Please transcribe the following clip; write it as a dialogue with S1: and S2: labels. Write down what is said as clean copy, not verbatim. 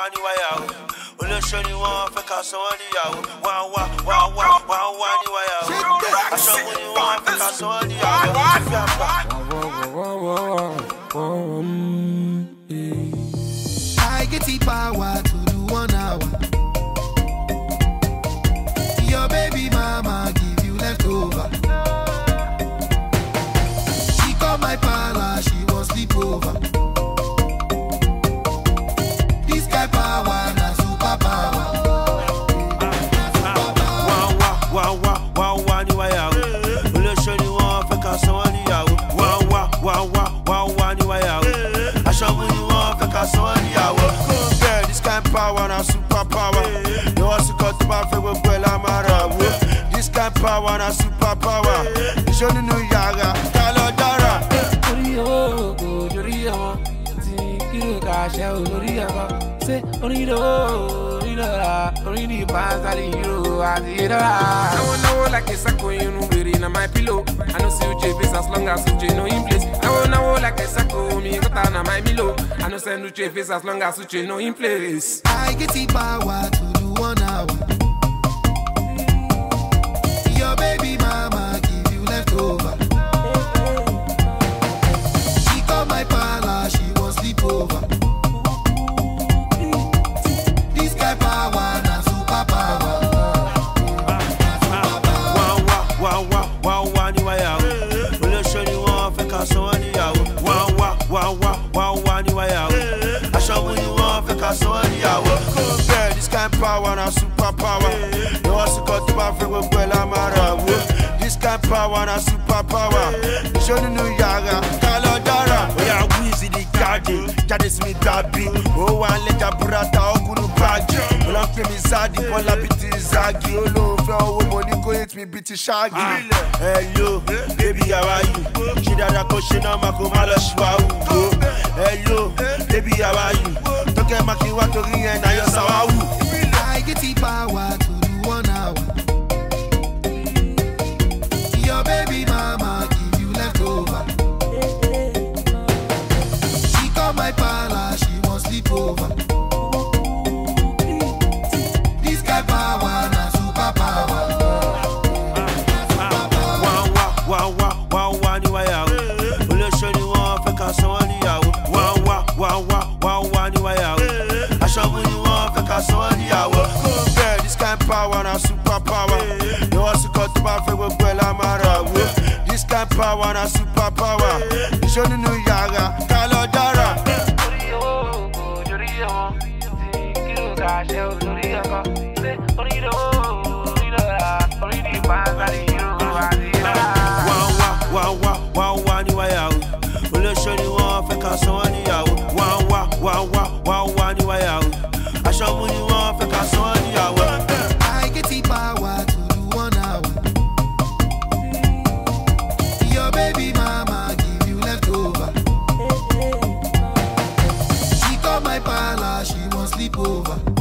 S1: ni wáyà o. Olóṣó ni wọ́n fẹ́ ká sọ wọ́n níyàwó. Wá ni wáyà o. Aṣọ́gun ni wọ́n fẹ́ ká sọ wọ́n níyàwó.
S2: I get the power to do 1 hour. Your baby mama give you leftover. She called my parlor, she was sleepover. This guy power, na super power.
S1: Wá ni wáyà o. Olóṣó ni wọ́n fẹ́ ká sọ wọ́n níyàwó. Wá ni wáyà o. Aṣọ́gun ni wọ́n fẹ́ ká sọ wọ́n níyàwó. Yeah, this kind power na super power. You want to cut my favorite girl, I'm a this kind power na super power. Ìṣó nínú yàrá, ká lọ dára.
S3: Orí owó kò lórí ọmọ, tí kìlọ̀ ká ṣẹ́ ò lórí ọmọ. Ṣé orí ní pàṣẹ ìró àti ìdọ́ra. I wanna know like a sack when you bury na my pillow. I know see Uche face as long as Uche know in place. I wanna know like a sack when me got na my pillow. I know send Uche face as long as Uche know in place.
S2: I get the power to do 1 hour. Your baby mama give you leftover. She called my parlor, she was sleepover. This guy power na super power.
S1: Wá ni wáyà o. Olóṣó ni wọ́n fẹ́ ká sọ wọ́n níyàwó. Wá ni wáyà o. Aṣọ́gun ni wọ́n fẹ́ ká sọ wọ́n níyàwó. Yeah, this kind power na super power. You want to cut my favorite girl, I'm a this kind power na super power. Ìṣó nínú yàrá, ká lọ dára. Oya Wheezy di jáde sí mi dàbí. Ó wà lẹ́jà burata ọkùnrin báàgì. Olóń pè mí Zadi, Bọ́lá bí ti Zagi. Olóòfẹ́ owó mo ní kó hit mi bí ti Ṣáàgì. Hello, baby how are you? Ṣé dáadáa kó ṣe náà máa kó má lọ ṣùwàwù. Hello, baby how are you? Tókẹ́ máa kí wá torí ẹ̀ náà yọ sáwáwù.
S2: I get the power to do 1 hour. Your baby mama give you leftover. She called my parlor, she was sleepover. This guy power na super power.
S1: Wá ni wáyà o. Olóṣó ni wọ́n fẹ́ ká sọ wọ́n níyàwó. Wá ni wáyà o. Aṣọ́gun ni wọ́n fẹ́ ká sọ wọ́n níyàwó. Yeah, this kind power na super power. You want to cut my favorite girl, I'm a this kind power na super power. Ìṣó nínú yàrá, ká lọ dára.
S3: Orí owó kò lórí ọmọ, tí kìlọ̀ ká ṣẹ́ ò lórí ọkọ. Ṣé orí ní pàṣẹ ìró àti ìdọ́ra.
S1: Wá ni wáyà o. Olóṣó ni wọ́n fẹ́ ká sọ wọ́n níyàwó. Wá ni wáyà o. Aṣọ́gun ni wọ́n fẹ́ ká sọ wọ́n níyàwó.
S2: I get the power to do 1 hour. Your baby mama give you leftover. She called my parlor, she was sleepover.